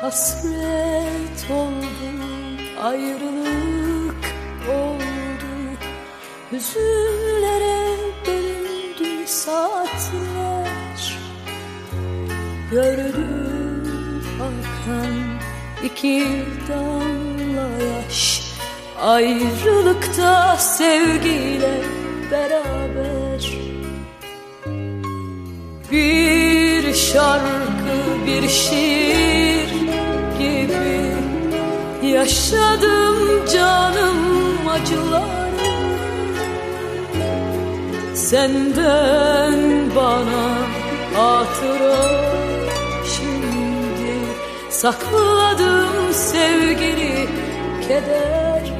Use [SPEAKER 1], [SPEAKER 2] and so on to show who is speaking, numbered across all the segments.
[SPEAKER 1] Hasret oldu, ayrılık oldu, hüzünlere bölündü saatler. Gördüm akan iki damla yaş, ayrılıkta sevgiyle beraber. Bir şarkı, bir şiir gibi yaşadım canım acıları. Senden bana hatıra, şimdi sakladım sevgili keder.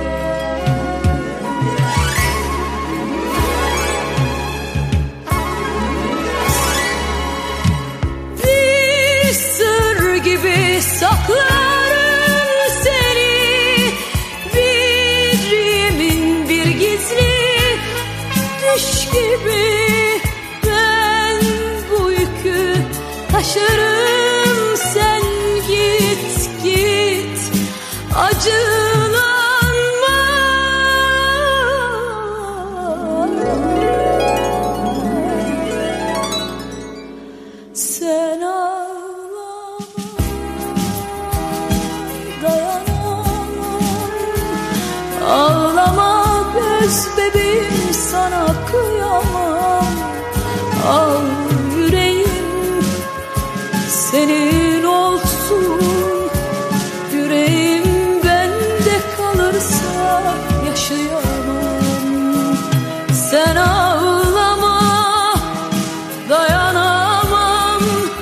[SPEAKER 1] Bir sır gibi saklarım seni, bir yemin, bir gizli düş gibi. Ben bu yükü taşırım, sen git git, acılanma. Sen ağlama, dayanamam. Ağlama göz bebeğim, sana kıyamam. Al yüreğim senin olsun, yüreğim bende kalırsa yaşayamam. Sen ağlama, dayanamam.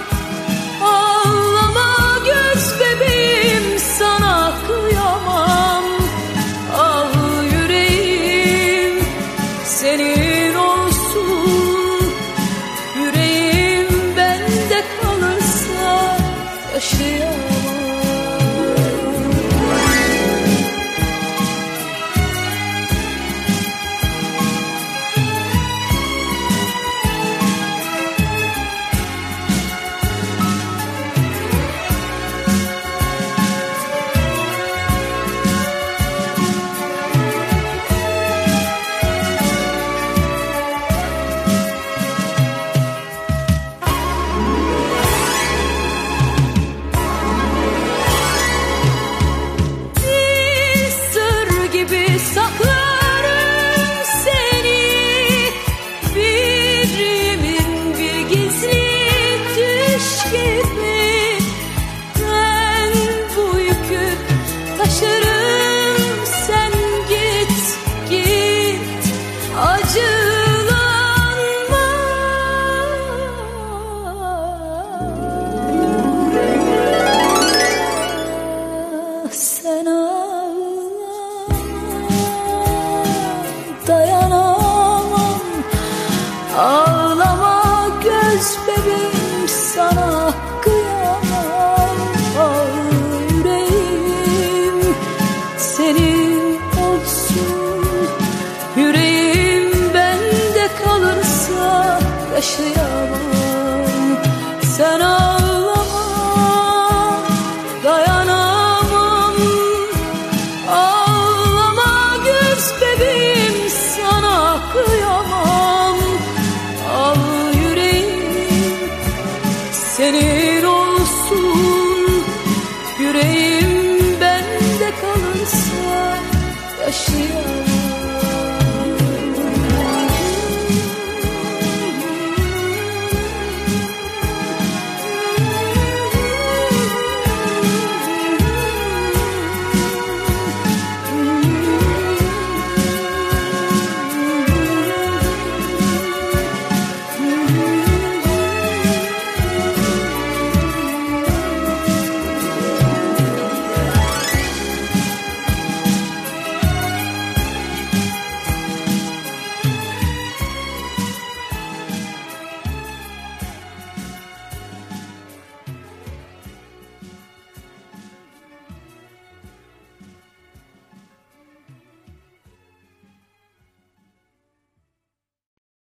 [SPEAKER 1] Ağlama göz bebeğim, sana kıyamam. Al yüreğim senin olsun, yüreğim bende kalırsa yaşayamam. Saklarım seni, bir yemin, bir gizli düş gibi. Ben bu yükü taşırım, sen git git, acılanma. Sen dayanamam. Ağlama göz bebeğim, sana kıyamam. Al yüreğim senin olsun, yüreğim bende kalırsa yaşayamam.